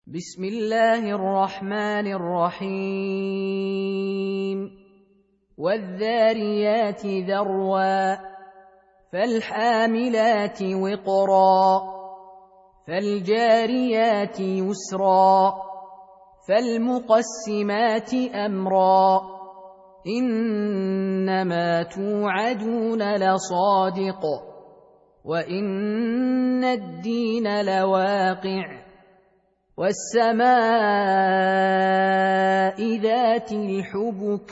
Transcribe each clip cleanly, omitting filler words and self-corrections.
بسم الله الرحمن الرحيم والذاريات ذروا فالحاملات وقرا فالجاريات يسرا فالمقسمات أمرا إنما توعدون لصادق وإن الدين لواقع والسماء ذات الحبك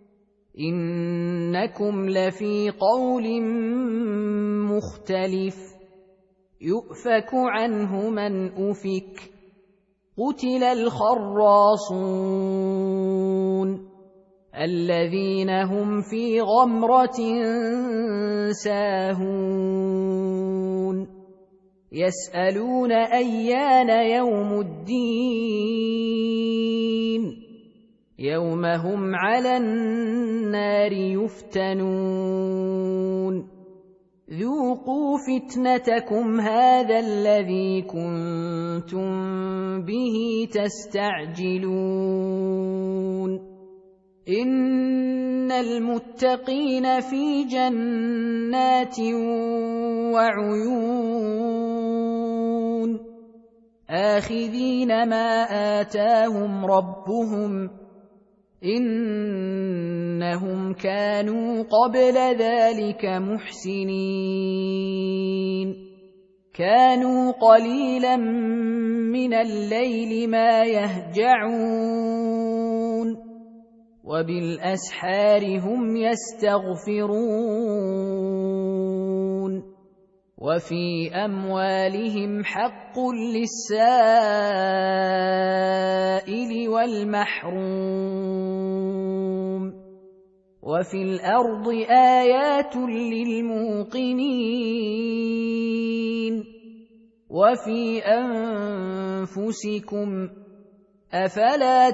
إنكم لفي قول مختلف يؤفك عنه من أفك قتل الخراصون الذين هم في غمرة ساهون يسألون أيان يوم الدين يوم هم على النار يفتنون ذوقوا فتنتكم هذا الذي كنتم به تستعجلون إن المتقين في جنات وعيون آخذين ما آتاهم ربهم إنهم كانوا قبل ذلك محسنين كانوا قليلا من الليل ما يهجعون وبالأسحار هم يستغفرون وفي أموالهم حق للسائل والمحروم وفي الأرض آيات للموقنين وفي أنفسكم أفلا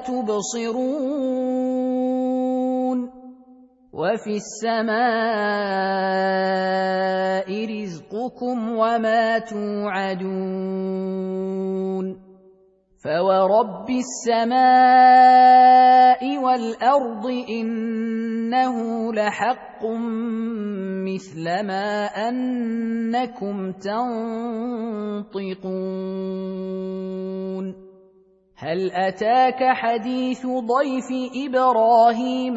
تبصرون وفي السماء رزقكم وما توعدون فورب السماء والأرض إنه لحق مثل ما أنكم تنطقون هل أتاك حديث ضيف إبراهيم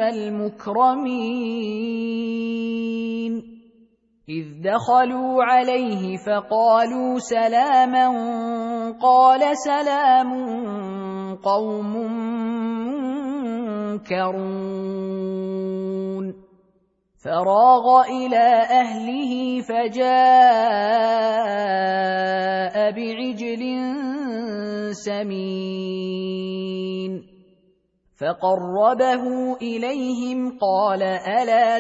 المكرمين إذ دخلوا عليه فقالوا سلاما قال سلام قوم منكرون فراغ إلى أهله فجاء بعجل سمين فقربه إليهم قال ألا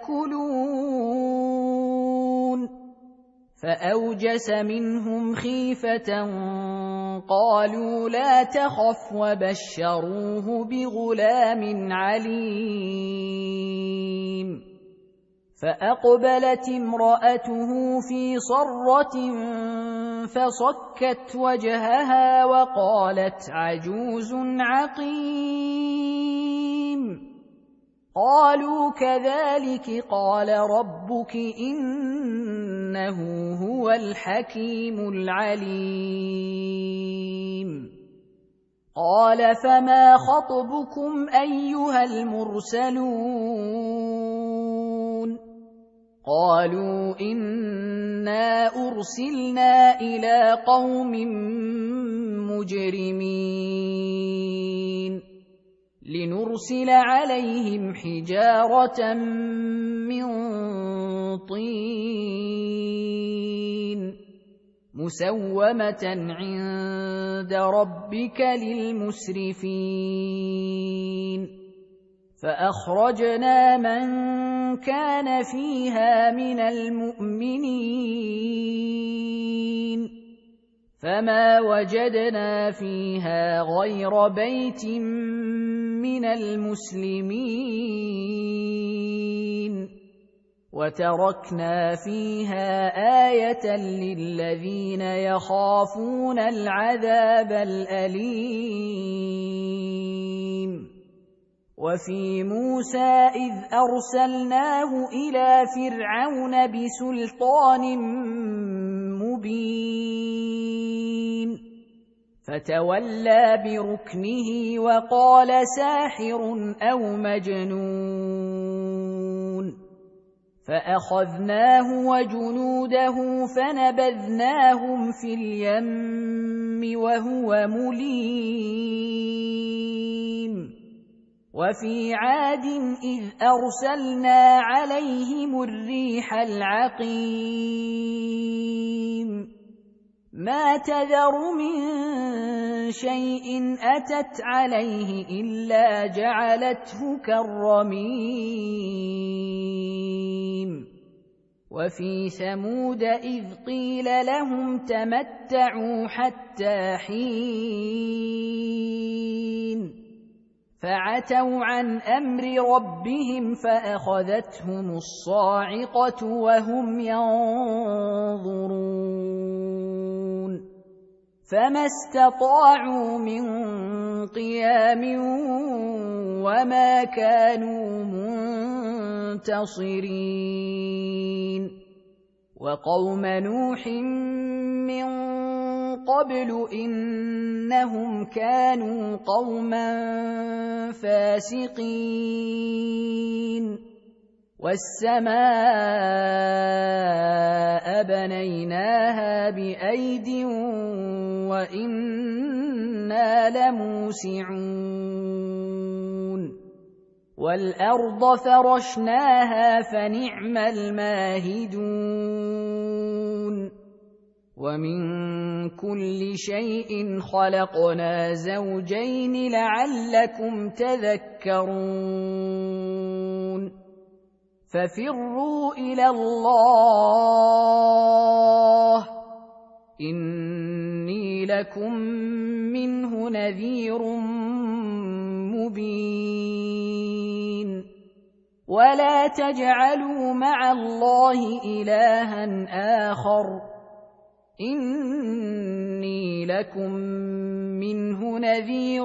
تأكلون فأوجس منهم خيفة قالوا لا تخف وبشروه بغلام عليم فأقبلت امرأته في صرة فصكت وجهها وقالت عجوز عقيم قالوا كذلك قال ربك إنه هو الحكيم العليم قال فما خطبكم أيها المرسلون قالوا إنا أرسلنا إلى قوم مجرمين لنرسل عليهم حجارة من طين مسومة عند ربك للمسرفين فأخرجنا من كان فيها من المؤمنين فما وجدنا فيها غير بيت من المسلمين وتركنا فيها آية للذين يخافون العذاب الأليم. وفي موسى إذ أرسلناه إلى فرعون بسلطان مبين فتولى بركنه وقال ساحر أو مجنون، فأخذناه وجنوده فنبذناهم في اليم وهو مليم. وفي عاد إذ أرسلنا عليهم الريح العقيم، ما تذر من شيء أتت عليه إلا جعلته كالرميم. وفي ثمود إذ قيل لهم تمتعوا حتى حين، فعتوا عن أمر ربهم فأخذتهم الصاعقة وهم ينظرون، فما استطاعوا من قيام وما كانوا منتصرين. وقوم نوح من قبل إنهم كانوا قوما فاسقين. والسماء بنيناها بأيد وإنا لموسعون. والأرض فرشناها فنعم الماهدون. ومن كل شيء خلقنا زوجين لعلكم تذكرون. ففروا إلى الله إني لكم منه نذير مبين. ولا تجعلوا مع الله إلها آخر إني لكم منه نذير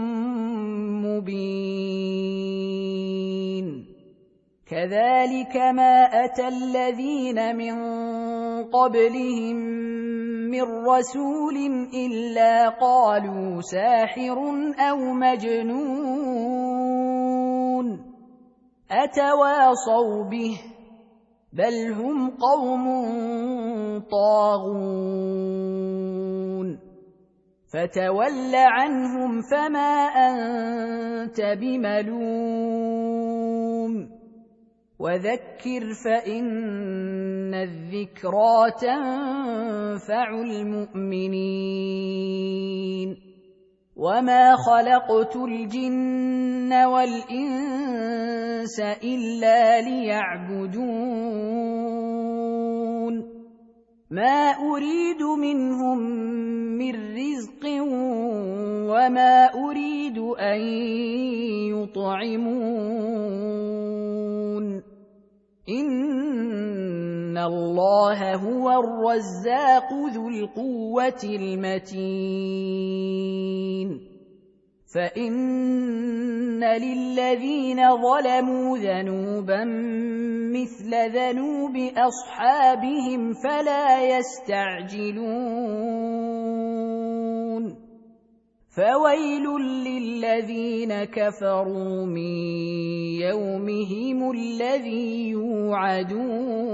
مبين. كذلك ما أتى الذين من قبلهم من رسول إلا قالوا ساحر أو مجنون أتواصوا به بل هم قوم طاغون. فتول عنهم فما أنت بملوم وذكر فإن الذكرى تنفع المؤمنين. وما خلقت الجن والإنس إلا ليعبدون ما أريد منهم من رزق وما أريد أن يطعمون إن الله هو الرزاق ذو القوة المتين. فإن للذين ظلموا ذنوبا مثل ذنوب أصحابهم فلا يستعجلون. فويل للذين كفروا من يومهم الذي يوعدون.